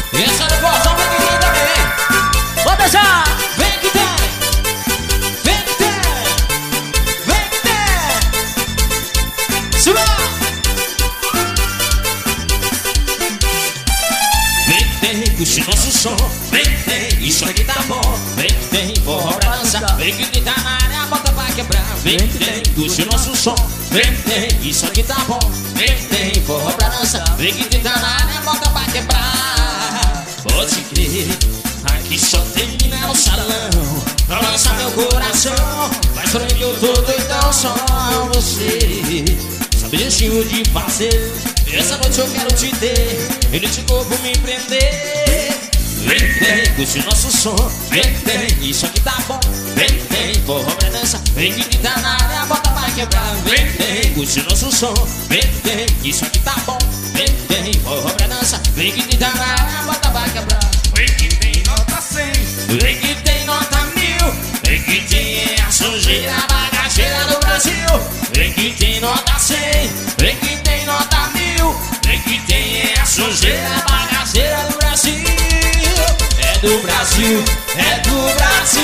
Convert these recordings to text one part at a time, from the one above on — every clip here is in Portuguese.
E essa do Gozão vem que tem também. Bota já! Vem que tem. Vem que tem. Vem que tem. Suba! Vem que tem, puxa nosso som. Vem que tem, isso aqui tá bom. Vem que tem, forró pra dançar. Vem que tá na área, bota pra quebrar. Vem que tem, puxa nosso som. Vem que tem, isso aqui tá bom. Vem que tem, forró pra dançar. Vem que tá na área, bota pra quebrar. Pode crer, aqui só tem mina no salão. Pra lançar meu coração. Mas pra mim eu tô doidão, só você sabe jeitinho de fazer. Essa noite eu quero te ter, ele te corpo me prender. Vem que tem, curte nosso som. Vem que tem, isso aqui tá bom. Vem que tem, forró pra dança. Vem que tá na área, bota pra quebrar. Vem que tem, curte nosso som. Vem que tem, isso aqui tá bom. Vem que tem, forró pra dança. Vem que tá na área, bota pra quebrar. Vem que tem nota 100. Vem que tem nota 1000. Vem que tem a sujeira, a bagaceira do Brasil. Vem que tem nota 100. Vem que tem nota 1000. Vem que tem a sujeira, a bagaceira do Brasil. É do Brasil, é do Brasil.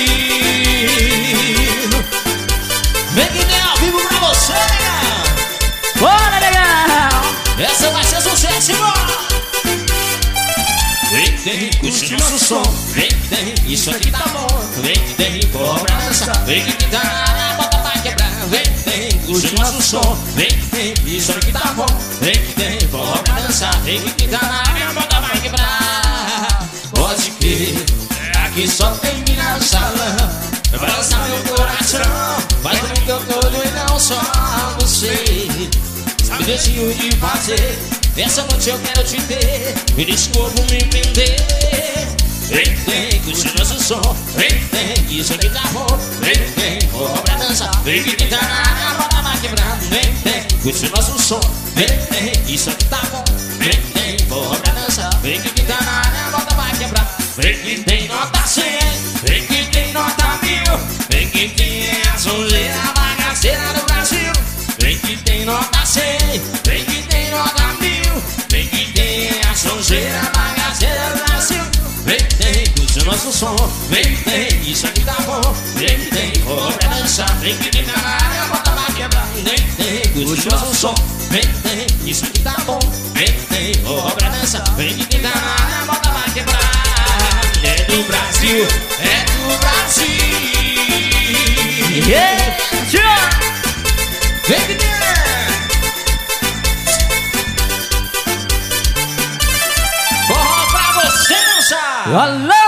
Vem que tem ao vivo pra você, legal. Bora, legal! Essa vai ser sucesso, embora. Vem que tem, curte nosso som. Vem que tem, isso aqui tá bom. Vem que tem, forró pra dançar. Vem que tá na área, bota pra quebrar. Vem que tem, curte nosso som. Vem que tem, isso aqui tá bom. Vem que tem, forró pra dançar. Vem que tá na área, bota pra quebrar. Pode crer, aqui só tem mina no salão. Vai lançar meu coração. Faz pra mim que eu tô doidão, só você sabe jeitinho de fazer. Essa noite eu quero te ter, e desse corpo me prender. Vem que tem, curte nosso som. Vem que tem, isso aqui tá bom. Vem que tem, forró pra dançar. Vem que tá na área, bota pra quebrar. Vem que tem, curte nosso som. Vem que tem, isso aqui tá bom. Vem que tem, forró pra dançar. Vem que tá na área, bota pra quebrar. Vem que tem nota 100. Vem que tem nota 1000. Vem que tem a sujeira, a bagaceira do Brasil. Vem que tem nota 100. Vem que tem nota 1000. Vem que tem a sujeira, a bagaceira do Brasil. Vem que tem, curte o nosso som. Vem que tem, isso aqui tá bom. Vem que tem, forró pra dançar. Vem que tem na área, bota pra quebrar. Vem que tem, curte o nosso som. Vem que tem, isso aqui tá bom. Vem que tem, forró pra dançar. Vem que tem na área, bota pra quebrar. É do Brasil, é do Brasil. Yeah! Vem que tem. Forró pra você dançar. Alô!